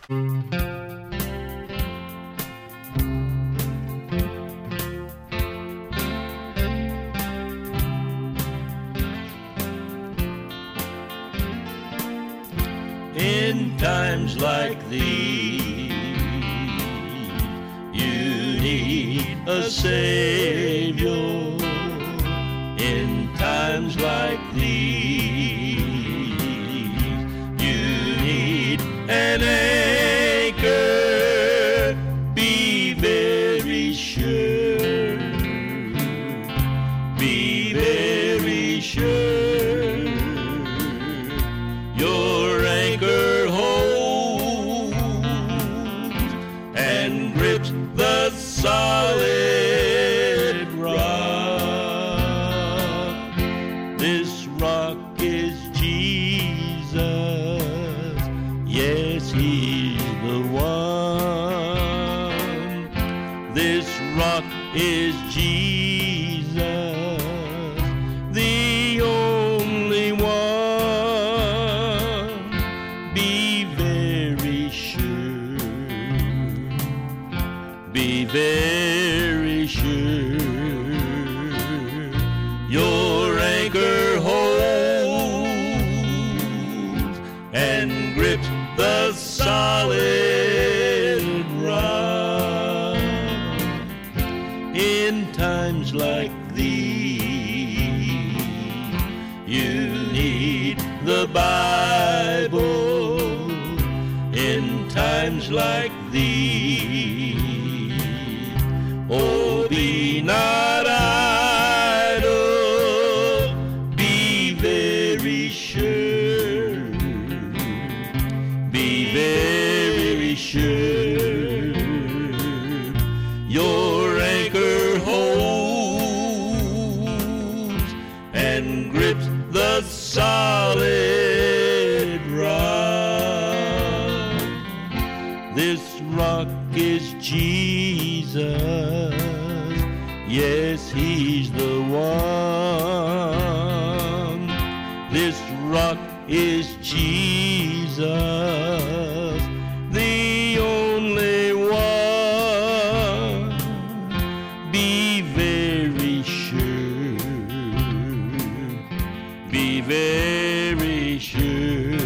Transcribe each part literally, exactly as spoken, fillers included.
In times like these, you need a Savior. In times like these, you need an anchor. Be very sure, be very sure, your anchor holds and grips the solid rock. This rock is Jesus, yes, He's the one. This rock is Jesus, the only one. Be very sure, be very sure, your anchor holds and grips the solid rock. In times like these, you need the Bible. In times like these, oh, be not idle, be very sure, be very sure, your anchor holds and grips the solid rock. This rock is Jesus, yes, He's the one. This rock is Jesus, the only one. Be very sure, be very sure,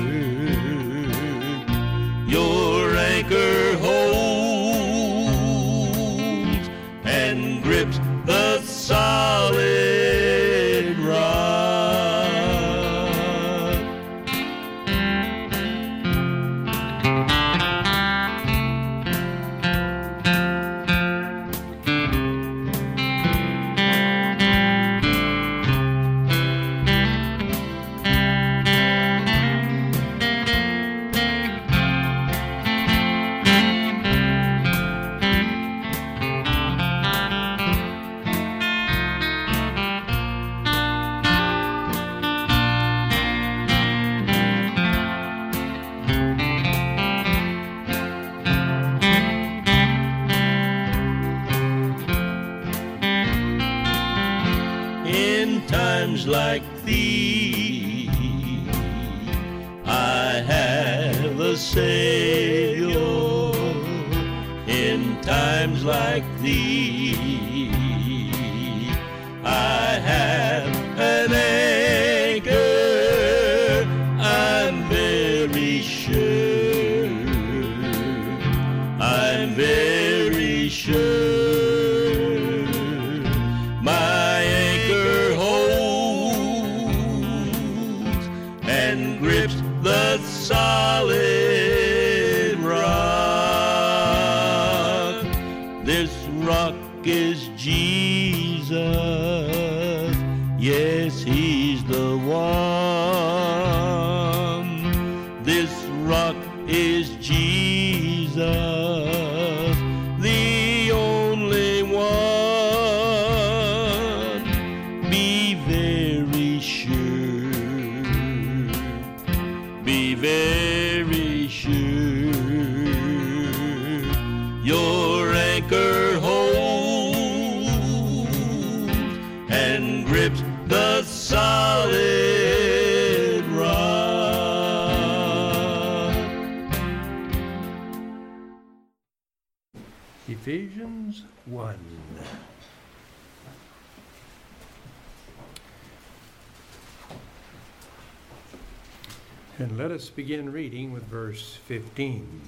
your anchor holds and grips the solid rock. In times like these, I have a Savior. In times like these, I have an anchor. I'm very sure, I'm very sure, my anchor holds and grips the solid rock. This rock is Jesus, yes, He's the one. This rock is Jesus, the only one. Be very sure, be very sure, your anchor holds and grips the solid rock. Ephesians one. And let us begin reading with verse fifteen.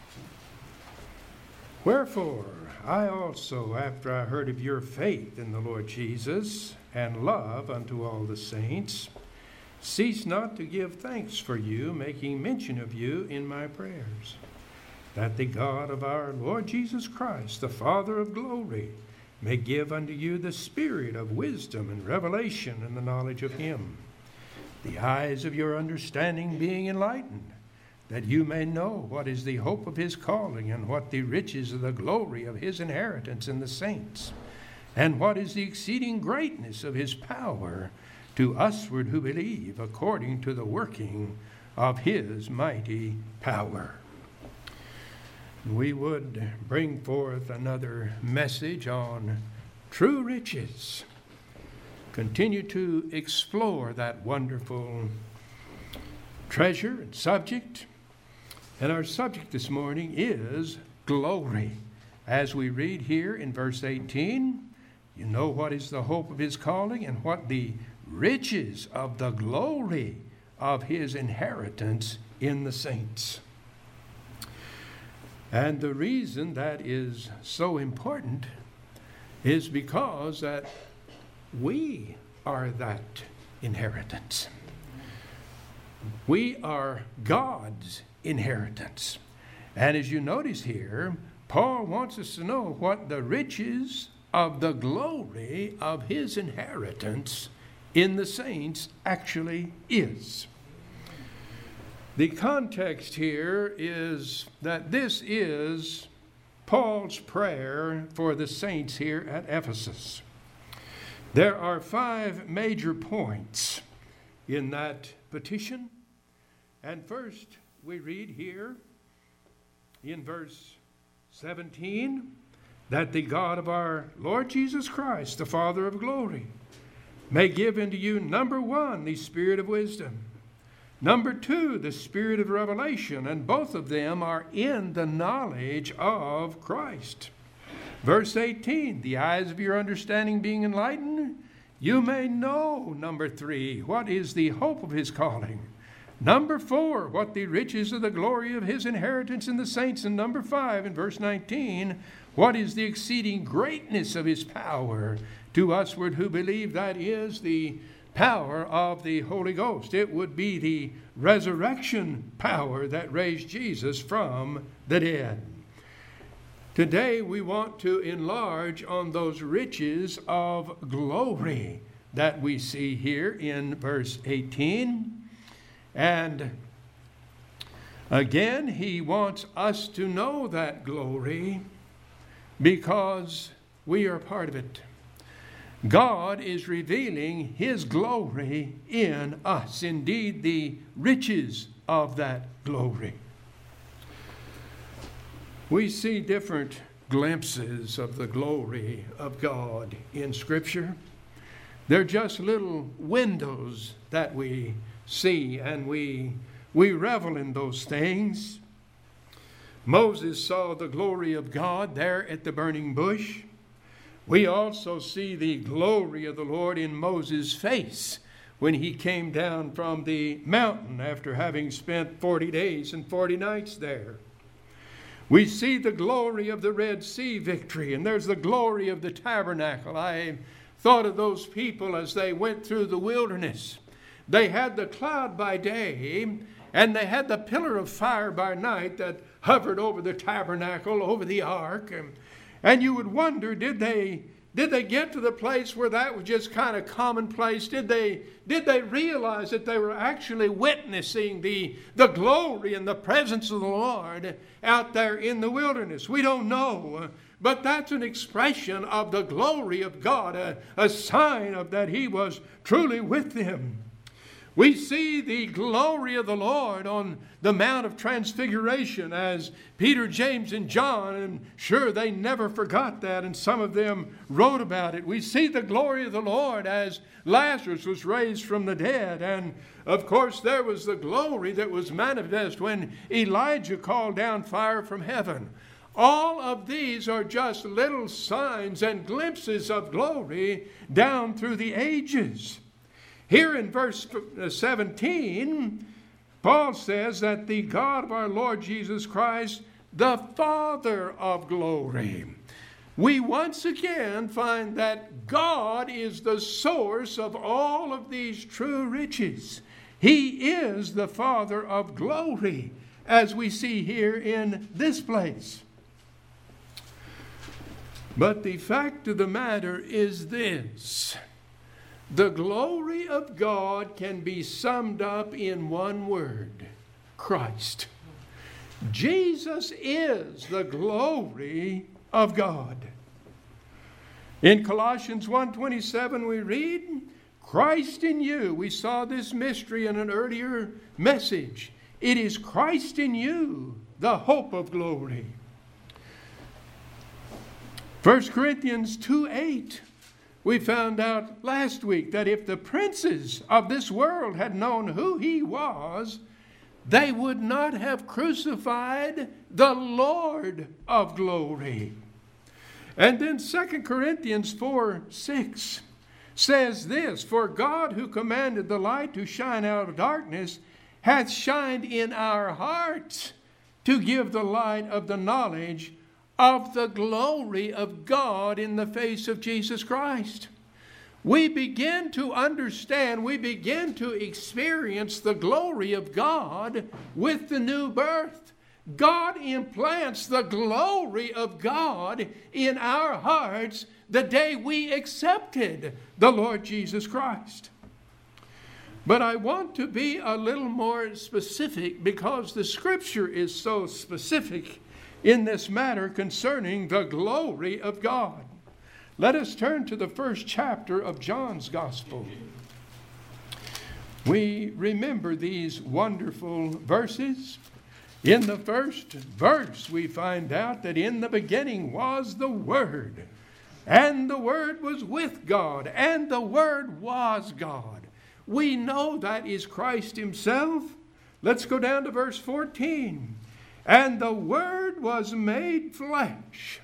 Wherefore, I also, after I heard of your faith in the Lord Jesus, and love unto all the saints, cease not to give thanks for you, making mention of you in my prayers, that the God of our Lord Jesus Christ, the Father of glory, may give unto you the spirit of wisdom and revelation in the knowledge of him, the eyes of your understanding being enlightened, that you may know what is the hope of his calling, and what the riches of the glory of his inheritance in the saints, and what is the exceeding greatness of his power to usward who believe, according to the working of his mighty power. We would bring forth another message on true riches. Continue to explore that wonderful treasure and subject. And our subject this morning is glory. As we read here in verse eighteen, you know what is the hope of his calling and what the riches of the glory of his inheritance in the saints. And the reason that is so important is because that we are that inheritance. We are God's inheritance. And as you notice here, Paul wants us to know what the riches of the glory of his inheritance in the saints actually is. The context here is that this is Paul's prayer for the saints here at Ephesus. There are five major points in that petition. And first, we read here in verse seventeen that the God of our Lord Jesus Christ, the Father of glory, may give unto you, number one, the spirit of wisdom. Number two, the spirit of revelation. And both of them are in the knowledge of Christ. Verse eighteen, the eyes of your understanding being enlightened, you may know, number three, what is the hope of his calling. Number four, what the riches of the glory of his inheritance in the saints. And number five, in verse nineteen, what is the exceeding greatness of his power to usward who believe, that is the power of the Holy Ghost. It would be the resurrection power that raised Jesus from the dead. Today we want to enlarge on those riches of glory that we see here in verse eighteen. And again, he wants us to know that glory because we are part of it. God is revealing his glory in us. Indeed, the riches of that glory. We see different glimpses of the glory of God in Scripture. They're just little windows that we see, and we, we revel in those things. Moses saw the glory of God there at the burning bush. We also see the glory of the Lord in Moses' face when he came down from the mountain after having spent forty days and forty nights there. We see the glory of the Red Sea victory, and there's the glory of the tabernacle. I thought of those people as they went through the wilderness. They had the cloud by day, and they had the pillar of fire by night that hovered over the tabernacle, over the ark. And, and you would wonder, did they did they get to the place where that was just kind of commonplace? Did they did they realize that they were actually witnessing the, the glory and the presence of the Lord out there in the wilderness? We don't know. But that's an expression of the glory of God, a, a sign of that he was truly with them. We see the glory of the Lord on the Mount of Transfiguration as Peter, James, and John, and sure they never forgot that, and some of them wrote about it. We see the glory of the Lord as Lazarus was raised from the dead, and of course there was the glory that was manifest when Elijah called down fire from heaven. All of these are just little signs and glimpses of glory down through the ages. Here in verse seventeen, Paul says that the God of our Lord Jesus Christ, the Father of glory. We once again find that God is the source of all of these true riches. He is the Father of glory, as we see here in this place. But the fact of the matter is this: the glory of God can be summed up in one word: Christ. Jesus is the glory of God. In Colossians one twenty-seven we read, Christ in you. We saw this mystery in an earlier message. It is Christ in you, the hope of glory. First Corinthians two eight. We found out last week that if the princes of this world had known who he was, they would not have crucified the Lord of glory. And then Second Corinthians four six says this, for God who commanded the light to shine out of darkness hath shined in our hearts to give the light of the knowledge of the glory of God in the face of Jesus Christ. We begin to understand, we begin to experience the glory of God with the new birth. God implants the glory of God in our hearts the day we accepted the Lord Jesus Christ. But I want to be a little more specific because the Scripture is so specific in this matter concerning the glory of God. Let us turn to the first chapter of John's Gospel. We remember these wonderful verses. In the first verse, we find out that in the beginning was the Word, and the Word was with God, and the Word was God. We know that is Christ himself. Let's go down to verse fourteen. And the Word was made flesh.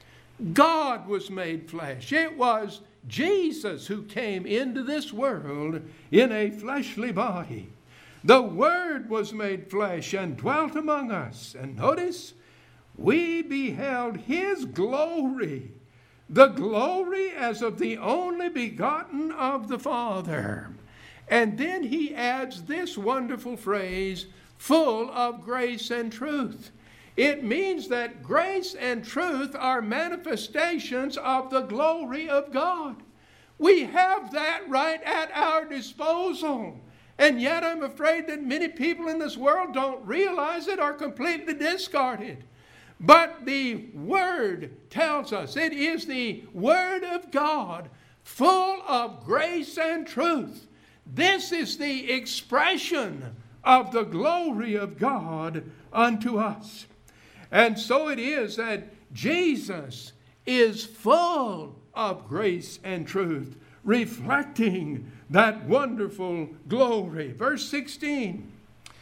God was made flesh. It was Jesus who came into this world in a fleshly body. The Word was made flesh and dwelt among us. And notice, we beheld his glory, the glory as of the only begotten of the Father. And then he adds this wonderful phrase, full of grace and truth. It means that grace and truth are manifestations of the glory of God. We have that right at our disposal. And yet I'm afraid that many people in this world don't realize it or completely discard it. But the Word tells us it is the Word of God, full of grace and truth. This is the expression of the glory of God unto us. And so it is that Jesus is full of grace and truth, reflecting that wonderful glory. Verse sixteen,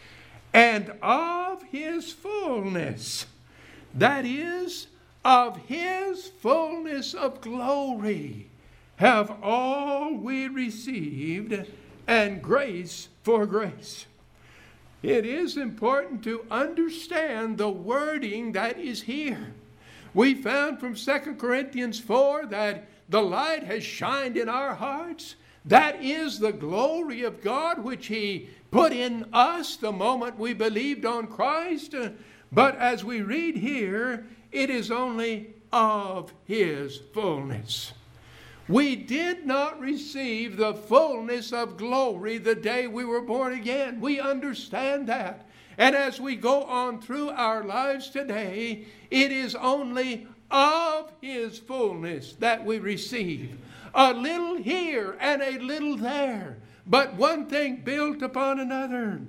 and of his fullness, that is, of his fullness of glory, have all we received, and grace for grace. It is important to understand the wording that is here. We found from Second Corinthians four that the light has shined in our hearts. That is the glory of God which he put in us the moment we believed on Christ. But as we read here, it is only of his fullness. We did not receive the fullness of glory the day we were born again. We understand that. And as we go on through our lives today, it is only of his fullness that we receive. A little here and a little there, but one thing built upon another.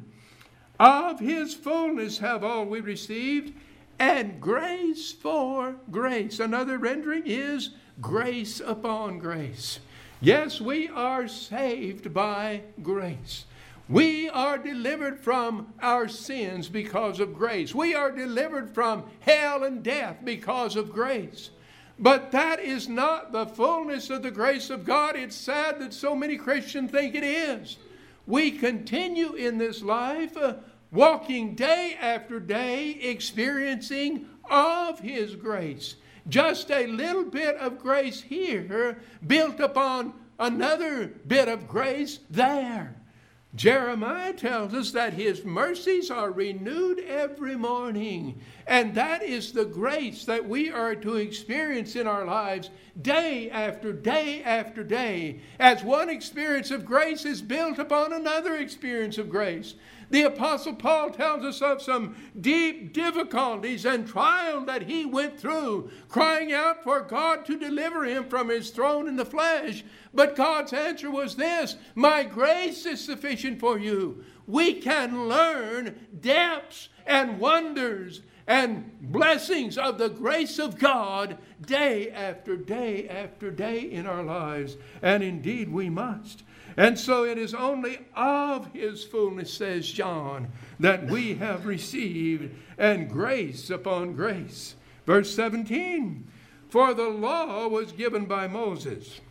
Of his fullness have all we received, and grace for grace. Another rendering is grace upon grace. Yes, we are saved by grace. We are delivered from our sins because of grace. We are delivered from hell and death because of grace. But that is not the fullness of the grace of God. It's sad that so many Christians think it is. We continue in this life uh, walking day after day, experiencing of His grace. Just a little bit of grace here built upon another bit of grace there. Jeremiah tells us that His mercies are renewed every morning. And that is the grace that we are to experience in our lives day after day after day. As one experience of grace is built upon another experience of grace. The Apostle Paul tells us of some deep difficulties and trial that he went through, crying out for God to deliver him from his throne in the flesh. But God's answer was this: my grace is sufficient for you. We can learn depths and wonders and blessings of the grace of God day after day after day in our lives. And indeed we must. And so it is only of His fullness, says John, that we have received, and grace upon grace. Verse seventeen, for the law was given by Moses.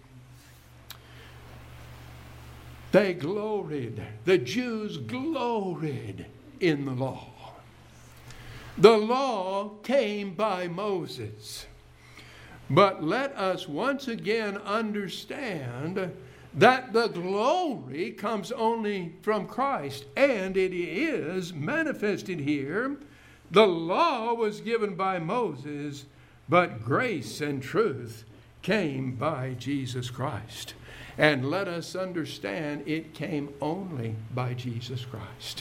They gloried, the Jews gloried in the law. The law came by Moses. But let us once again understand that the glory comes only from Christ, and it is manifested here. The law was given by Moses, but grace and truth came by Jesus Christ. And let us understand it came only by Jesus Christ.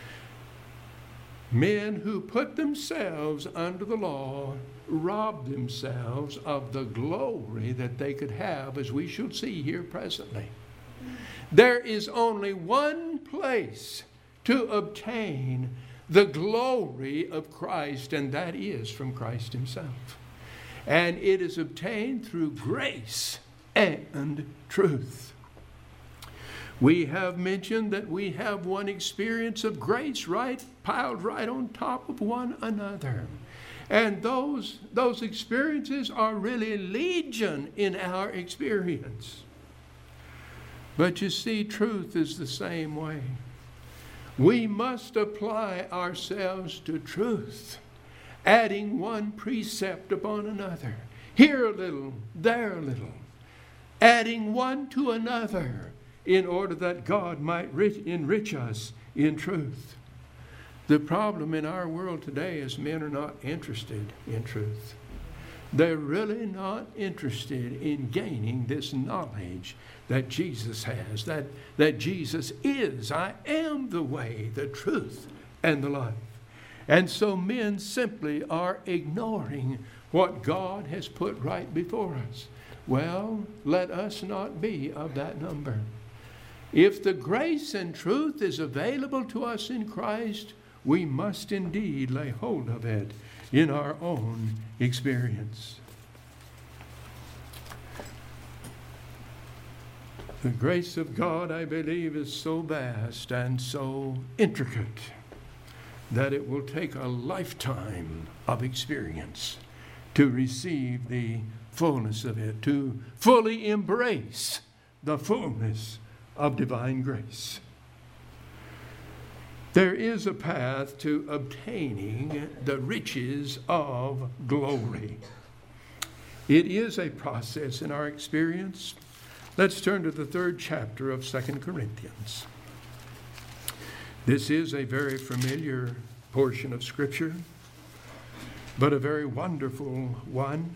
Men who put themselves under the law robbed themselves of the glory that they could have, as we shall see here presently. There is only one place to obtain the glory of Christ, and that is from Christ Himself. And it is obtained through grace and truth. We have mentioned that we have one experience of grace right piled right on top of one another. And those, those experiences are really legion in our experience. But you see, truth is the same way. We must apply ourselves to truth, adding one precept upon another. Here a little, there a little. Adding one to another in order that God might enrich us in truth. The problem in our world today is men are not interested in truth. They're really not interested in gaining this knowledge that Jesus has, that, that Jesus is. I am the way, the truth, and the life. And so men simply are ignoring what God has put right before us. Well, let us not be of that number. If the grace and truth is available to us in Christ, we must indeed lay hold of it in our own experience. The grace of God, I believe, is so vast and so intricate that it will take a lifetime of experience to receive the fullness of it, to fully embrace the fullness of divine grace. There is a path to obtaining the riches of glory. It is a process in our experience. Let's turn to the third chapter of Second Corinthians. This is a very familiar portion of Scripture, but a very wonderful one.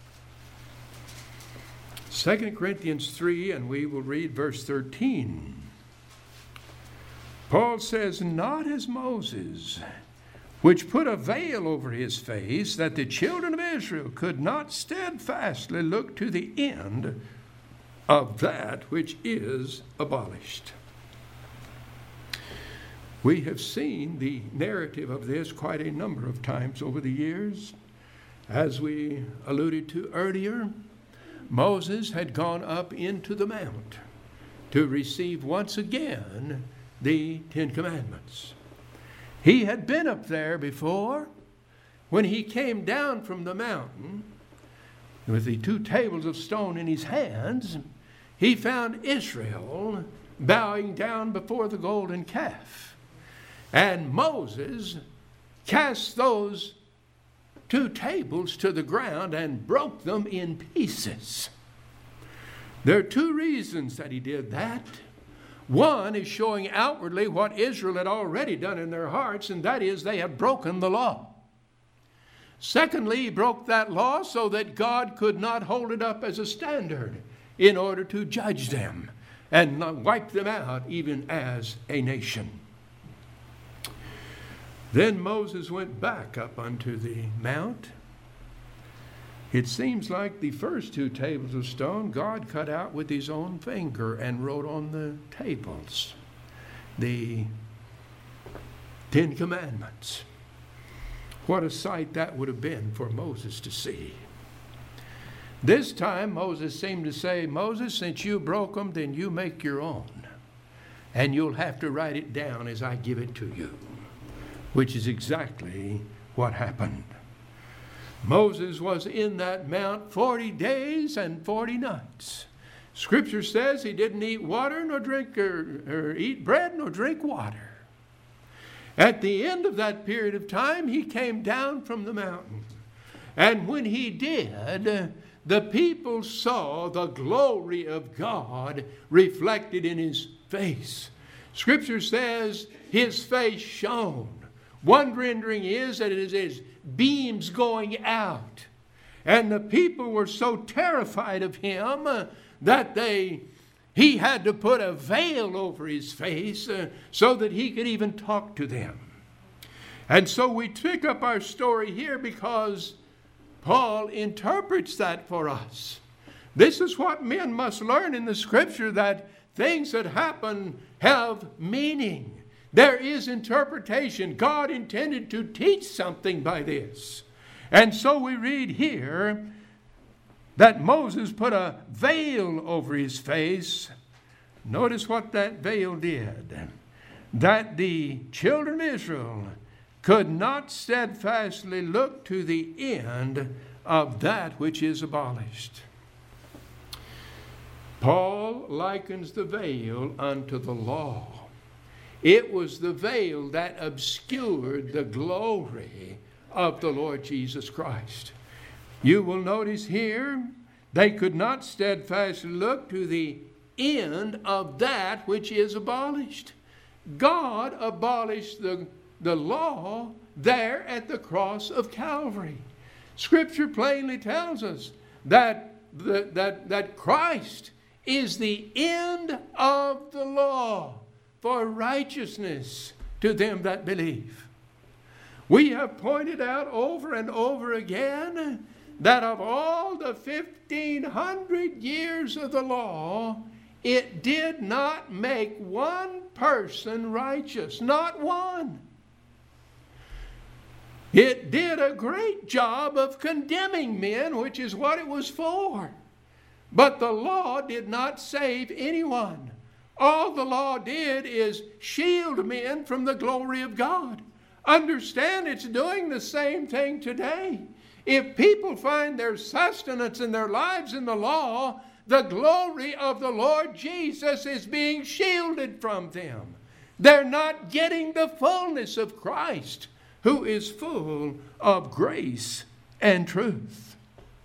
Second Corinthians three, and we will read verse thirteen. Paul says, not as Moses, which put a veil over his face, that the children of Israel could not steadfastly look to the end of that which is abolished. We have seen the narrative of this quite a number of times over the years. As we alluded to earlier, Moses had gone up into the mount to receive once again the Ten Commandments. He had been up there before. When he came down from the mountain with the two tables of stone in his hands, he found Israel bowing down before the golden calf. And Moses cast those two tables to the ground and broke them in pieces. There are two reasons that he did that. One is showing outwardly what Israel had already done in their hearts, and that is they have broken the law. Secondly, he broke that law so that God could not hold it up as a standard in order to judge them and wipe them out even as a nation. Then Moses went back up unto the mount. It seems like the first two tables of stone God cut out with his own finger and wrote on the tables the Ten Commandments. What a sight that would have been for Moses to see. This time Moses seemed to say, Moses, since you broke them, then you make your own. And you'll have to write it down as I give it to you. Which is exactly what happened. Moses was in that mount forty days and forty nights. Scripture says he didn't eat water nor drink or, or eat bread nor drink water. At the end of that period of time, he came down from the mountain. And when he did, the people saw the glory of God reflected in his face. Scripture says his face shone. One rendering is that it is his beams going out. And the people were so terrified of him uh, that they he had to put a veil over his face uh, so that he could even talk to them. And so we pick up our story here because Paul interprets that for us. This is what men must learn in the Scripture, that things that happen have meaning. There is interpretation. God intended to teach something by this. And so we read here that Moses put a veil over his face. Notice what that veil did. That the children of Israel could not steadfastly look to the end of that which is abolished. Paul likens the veil unto the law. It was the veil that obscured the glory of the Lord Jesus Christ. You will notice here, they could not steadfastly look to the end of that which is abolished. God abolished the, the law there at the cross of Calvary. Scripture plainly tells us that, the, that, that Christ is the end of the law for righteousness to them that believe. We have pointed out over and over again that of all the fifteen hundred years of the law, it did not make one person righteous, not one. It did a great job of condemning men, which is what it was for. But the law did not save anyone. All the law did is shield men from the glory of God. Understand, it's doing the same thing today. If people find their sustenance and their lives in the law, the glory of the Lord Jesus is being shielded from them. They're not getting the fullness of Christ, who is full of grace and truth.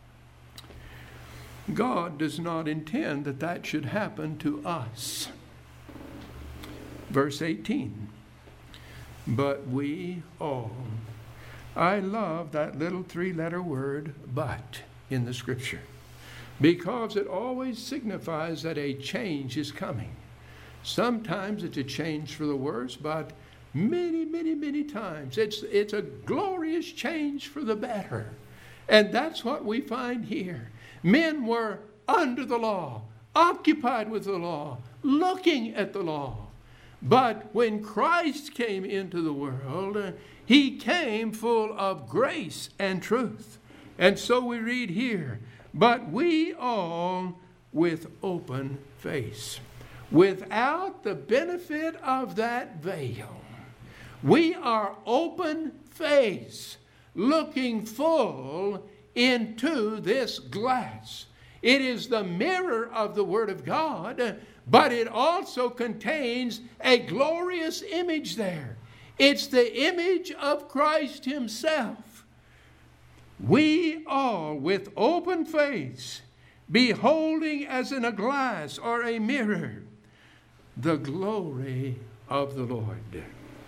God does not intend that that should happen to us. Verse eighteen. But we all. I love that little three-letter word, but, in the Scripture, because it always signifies that a change is coming. Sometimes it's a change for the worse, but many, many, many times it's, it's a glorious change for the better. And that's what we find here. Men were under the law, occupied with the law, looking at the law. But when Christ came into the world, he came full of grace and truth. And so we read here, but we all with open face. without the benefit of that veil. We are open-faced, looking full into this glass. It is the mirror of the Word of God, but it also contains a glorious image there. It's the image of Christ himself. We all, with open face, beholding as in a glass or a mirror, the glory of the Lord.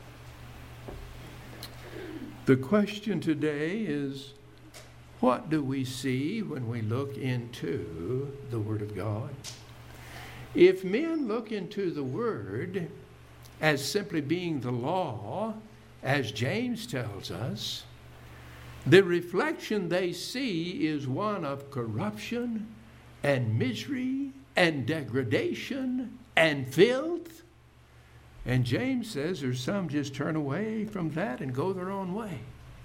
The question today is, what do we see when we look into the Word of God? If men look into the Word as simply being the law, as James tells us, the reflection they see is one of corruption and misery and degradation and filth. And James says there's some just turn away from that and go their own way.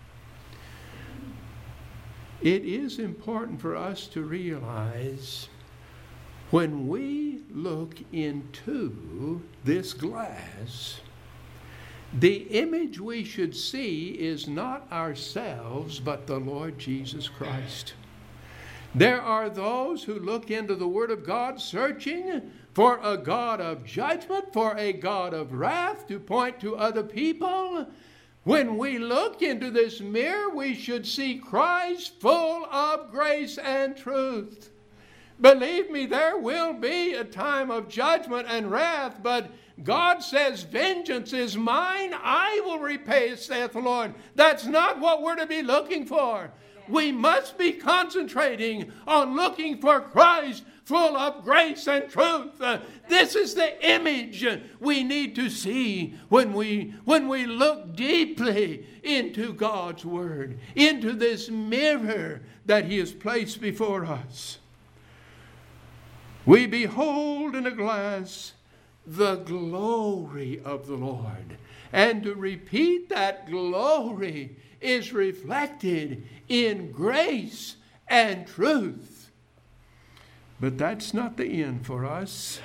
It is important for us to realize when we look into this glass, the image we should see is not ourselves, but the Lord Jesus Christ. There are those who look into the Word of God searching for a God of judgment, for a God of wrath to point to other people. When we look into this mirror, we should see Christ full of grace and truth. Believe me, there will be a time of judgment and wrath, but God says, vengeance is mine, I will repay, saith the Lord. That's not what we're to be looking for. We must be concentrating on looking for Christ full of grace and truth. Uh, this is the image we need to see when we, when we look deeply into God's Word, into this mirror that He has placed before us. We behold in a glass the glory of the Lord. And to repeat that glory is reflected in grace and truth. But that's not the end for us.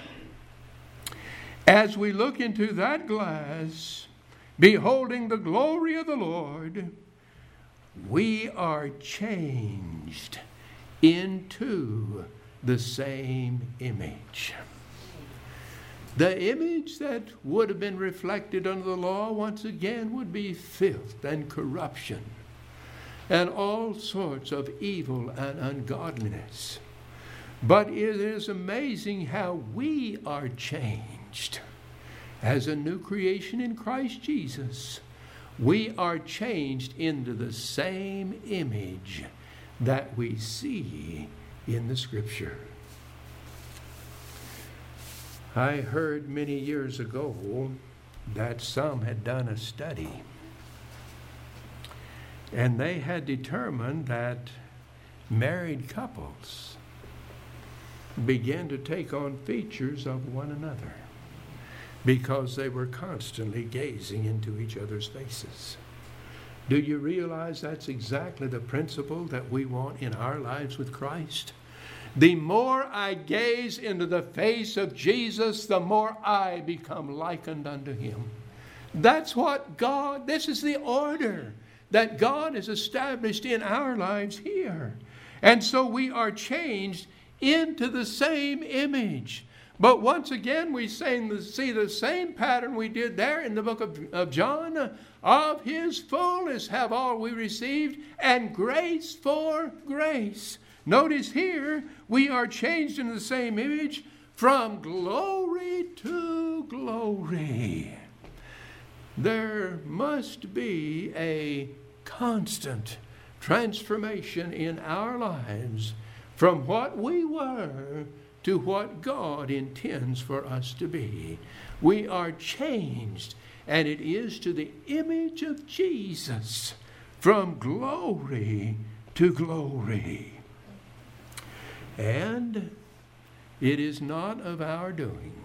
As we look into that glass, beholding the glory of the Lord, we are changed into the same image. The image that would have been reflected under the law once again would be filth and corruption and all sorts of evil and ungodliness. But it is amazing how we are changed. As a new creation in Christ Jesus, we are changed into the same image that we see in the Scripture. I heard many years ago that some had done a study, and they had determined that married couples began to take on features of one another because they were constantly gazing into each other's faces. Do you realize that's exactly the principle that we want in our lives with Christ? The more I gaze into the face of Jesus, the more I become likened unto Him. That's what God, this is the order that God has established in our lives here. And so we are changed into the same image. But once again, we see the same pattern we did there in the book of, of John. Of His fullness have all we received, and grace for grace. Notice here, we are changed into the same image from glory to glory. There must be a constant transformation in our lives from what we were to what God intends for us to be. We are changed, and it is to the image of Jesus from glory to glory. And it is not of our doing.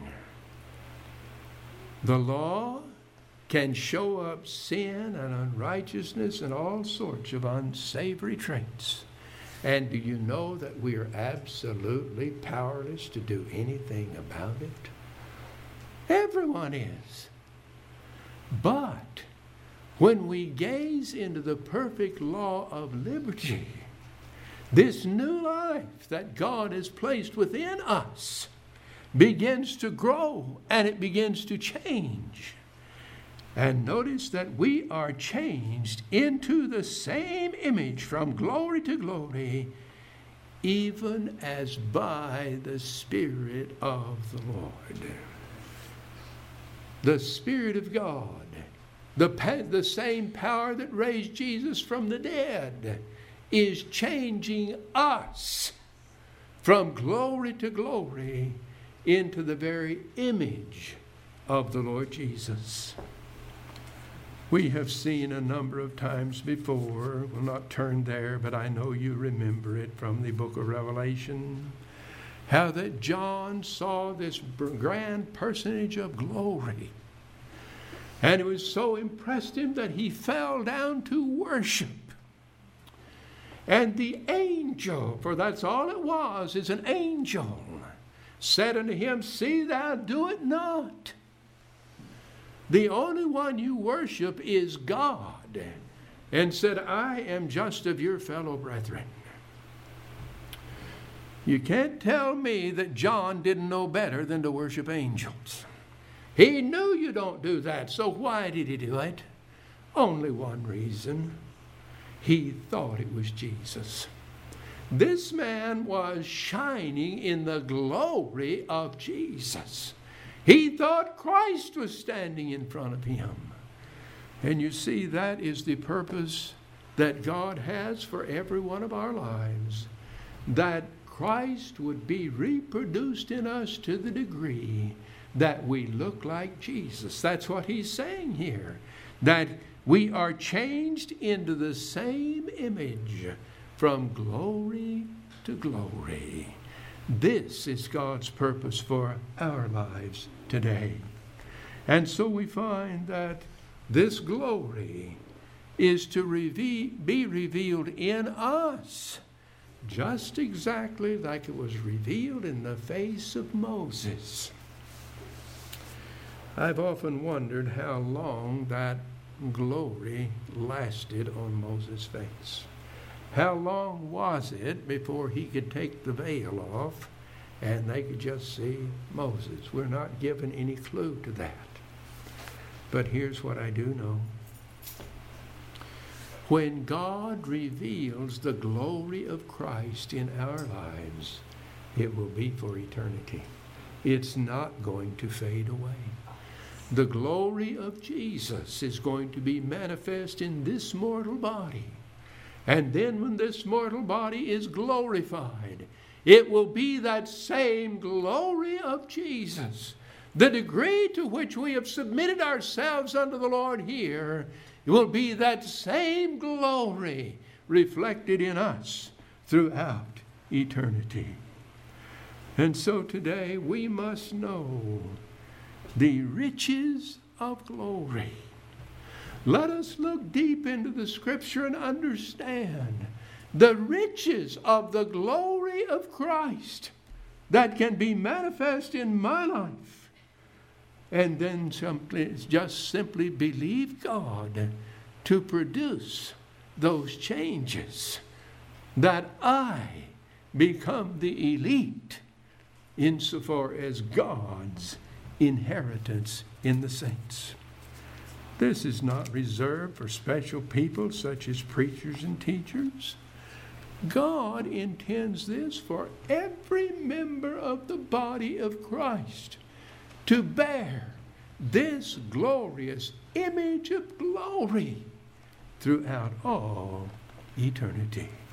The law can show up sin and unrighteousness and all sorts of unsavory traits. And do you know that we are absolutely powerless to do anything about it? Everyone is. But when we gaze into the perfect law of liberty, this new life that God has placed within us begins to grow and it begins to change. And notice that we are changed into the same image from glory to glory, even as by the Spirit of the Lord. The Spirit of God, the, the same power that raised Jesus from the dead, is changing us from glory to glory into the very image of the Lord Jesus. We have seen a number of times before, we'll not turn there, but I know you remember it from the book of Revelation, how that John saw this grand personage of glory. And it was so impressed him that he fell down to worship. And the angel, for that's all it was, is an angel, said unto him, See thou do it not. The only one you worship is God. And said, I am just of your fellow brethren. You can't tell me that John didn't know better than to worship angels. He knew you don't do that, so why did he do it? Only one reason. He thought it was Jesus. This man was shining in the glory of Jesus. He thought Christ was standing in front of him. And you see, that is the purpose that God has for every one of our lives, that Christ would be reproduced in us to the degree that we look like Jesus. That's what he's saying here, that we are changed into the same image from glory to glory. This is God's purpose for our lives today. And so we find that this glory is to reve- be revealed in us, just exactly like it was revealed in the face of Moses. I've often wondered how long that glory lasted on Moses' face. How long was it before he could take the veil off and they could just see Moses? We're not given any clue to that. But here's what I do know. When God reveals the glory of Christ in our lives, it will be for eternity. It's not going to fade away. The glory of Jesus is going to be manifest in this mortal body. And then when this mortal body is glorified, it will be that same glory of Jesus. The degree to which we have submitted ourselves unto the Lord here, it will be that same glory reflected in us throughout eternity. And so today we must know the riches of glory. Let us look deep into the Scripture and understand the riches of the glory of Christ that can be manifest in my life. And then simply, just simply believe God to produce those changes, that I become the elite insofar as God's inheritance in the saints. This is not reserved for special people such as preachers and teachers. God intends this for every member of the body of Christ to bear this glorious image of glory throughout all eternity.